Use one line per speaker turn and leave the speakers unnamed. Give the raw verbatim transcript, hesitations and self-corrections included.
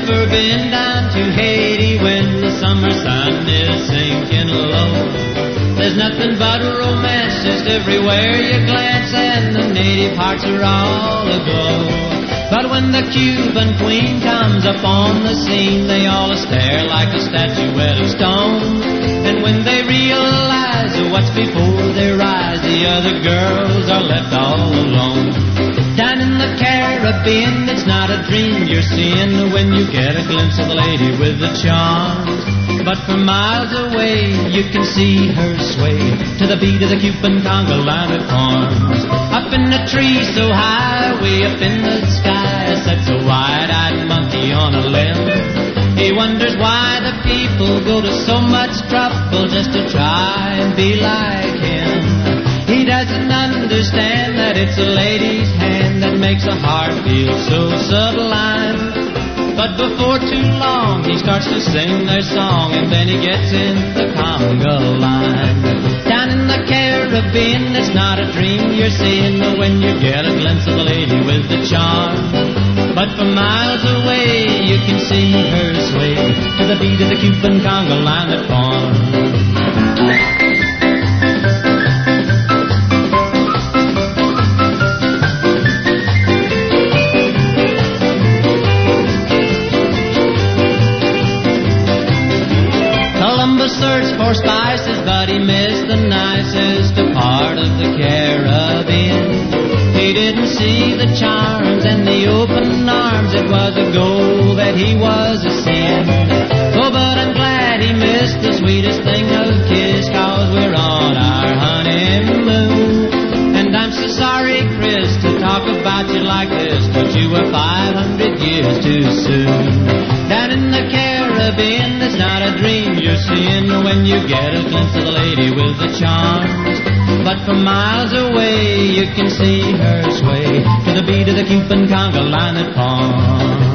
Ever been down to Haiti when the summer sun is sinking low? There's nothing but romance just everywhere you glance, and the native hearts are all aglow. But when the Cuban queen comes up on the scene, they all stare like a statuette of stone. And when they realize what's before their eyes, the other girls are left all alone. Down in the Caribbean, it's not a dream you're seeing when you get a glimpse of the lady with the charms. But from miles away, you can see her sway to the beat of the Cuban conga line at horns. Up in a tree so high, way up in the sky, sits a wide-eyed monkey on a limb. He wonders why the people go to so much trouble just to try and be like him. He doesn't understand that it's a lady's hand that makes a heart feel so sublime. But before too long, he starts to sing their song, and then he gets in the conga line. Down in the Caribbean, it's not a dream you're seeing when you get a glimpse of the lady with the charm. But from miles away, you can see her sway to the beat of the Cuban conga line that forms. Searched for spices, but he missed the nicest part of the Caribbean. He didn't see the charms and the open arms. It was a goal that he was a sin. Oh, but I'm glad he missed the sweetest thing of kiss, 'cause we're on our honeymoon. And I'm so sorry, Chris, to talk about you like this, but you were five hundred years too soon. Down in the Caribbean, it's not a dream you're seeing when you get a glimpse of the lady with the charms. But from miles away, you can see her sway to the beat of the Cuban conga line that forms.